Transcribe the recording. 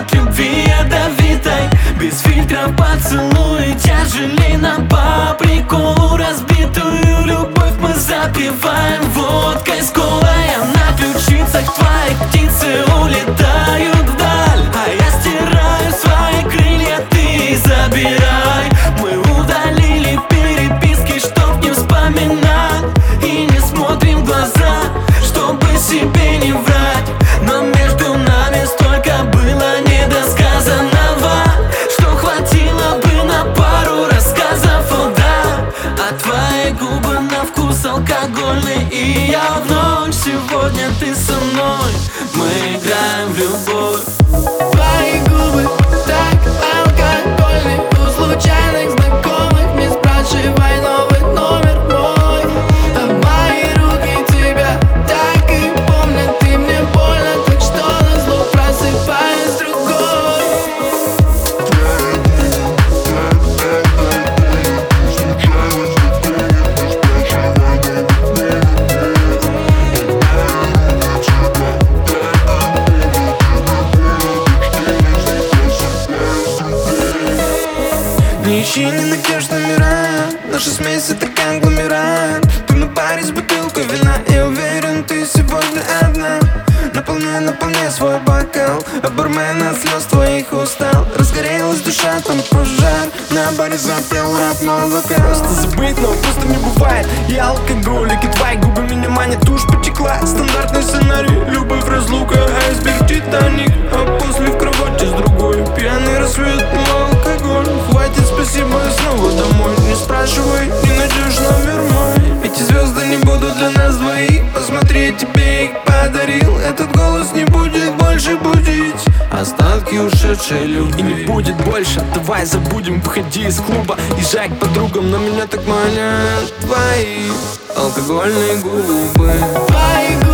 от любви ядовитой. Без фильтра поцелуй, тяжелей нам по приколу. Разбитую любовь мы запиваем водкой с колой. А на ключицах твоих птицы улетают вдаль, а я стираю свои крылья, ты забирай. Мы удалили переписки, чтоб не вспоминать, и не смотрим в глаза, чтобы себе не врать. Но между нами столько было недосказанного, что хватило бы на пару рассказов, о да. А твои губы на вкус алкогольный, и я вновь сегодня ты со мной. Мы играем в любовь. Твои губы так алкогольны, у случайных знакомых не спрашивай новый номер мой. А мои руки тебя так и помнят, ты мне больно, так что назло просыпаюсь с другой. Не ищи, не найдешь номера, наша смесь это конгломерат. Ты на паре с бутылкой вина, я уверен, ты сегодня одна. Наполняй свой бокал, а бармен от слез твоих устал. Разгорелась душа, там пожар, на баре запел рэп, молока. Просто забыть, но просто не бывает. Я алкоголик, и твои губы меня манят, тушь потекла. Стандартный сценарий, любовь, разлука, айсберг, Титаник, а после в кровати с другой. Пьяный рассвет, но алкоголь. Хватит, спасибо, снова домой. Не спрашивай, не найдешь номер мой. Эти звезды не будут для нас двоих. Посмотри, тебе их подарил. Этот голос не будет больше будить остатки ушедшей любви. И не будет больше, давай забудем, выходи из клуба, езжай к подругам, но меня так манят твои алкогольные губы. Твои губы